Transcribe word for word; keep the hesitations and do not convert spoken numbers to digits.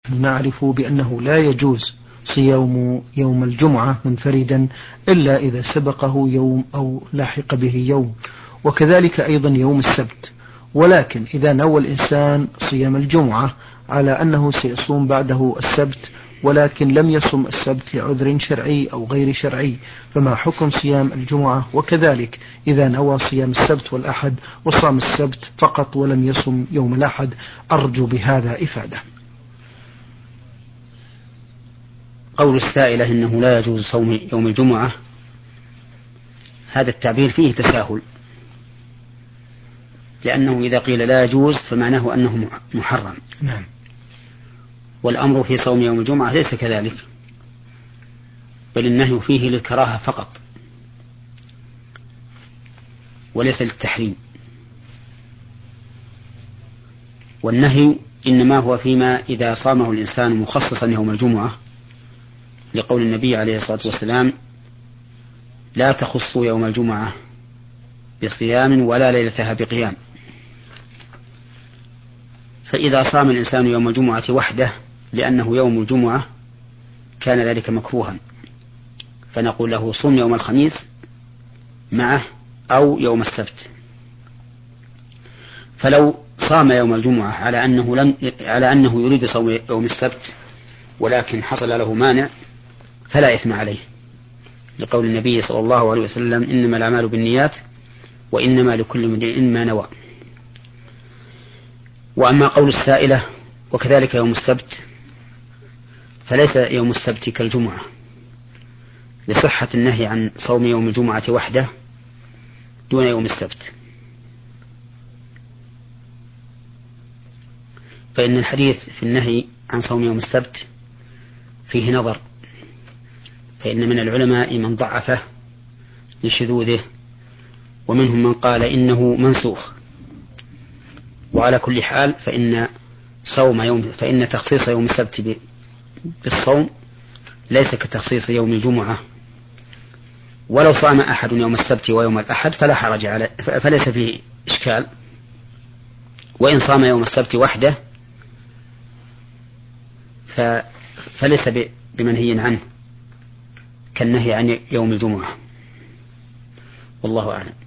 نعرف بأنه لا يجوز صيام يوم الجمعة منفردا إلا إذا سبقه يوم أو لاحق به يوم، وكذلك أيضا يوم السبت. ولكن إذا نوى الإنسان صيام الجمعة على أنه سيصوم بعده السبت ولكن لم يصم السبت لعذر شرعي أو غير شرعي، فما حكم صيام الجمعة؟ وكذلك إذا نوى صيام السبت والأحد وصام السبت فقط ولم يصم يوم الأحد. أرجو بهذا إفادة. قول السائلة إنه لا يجوز صوم يوم الجمعة، هذا التعبير فيه تساهل، لأنه إذا قيل لا يجوز فمعناه أنه محرم. نعم. والأمر في صوم يوم الجمعة ليس كذلك، بل النهي فيه للكراهة فقط وليس للتحريم. والنهي إنما هو فيما إذا صامه الإنسان مخصصا يوم الجمعة، لقول النبي عليه الصلاة والسلام: لا تخصوا يوم الجمعة بصيام ولا ليلتها بقيام. فإذا صام الإنسان يوم الجمعة وحده لأنه يوم الجمعة كان ذلك مكروها، فنقول له: صم يوم الخميس معه أو يوم السبت. فلو صام يوم الجمعة على أنه, لم على أنه يريد صوم يوم السبت ولكن حصل له مانع فلا إثم عليه، لقول النبي صلى الله عليه وسلم: إنما الأعمال بالنيات وإنما لكل امرئ ما نوى. وأما قول السائلة وكذلك يوم السبت، فليس يوم السبت كالجمعة لصحة النهي عن صوم يوم الجمعة وحده دون يوم السبت. فإن الحديث في النهي عن صوم يوم السبت فيه نظر، فإن من العلماء من ضعفه لشذوذه، ومنهم من قال إنه منسوخ. وعلى كل حال فإن صوم يوم فإن تخصيص يوم السبت بالصوم ليس كتخصيص يوم الجمعة، ولو صام أحد يوم السبت ويوم الأحد فلا حرج عليه، فليس فيه إشكال. وإن صام يوم السبت وحده فليس بمنهي عنه كالنهي عن يوم الجمعة، والله أعلم.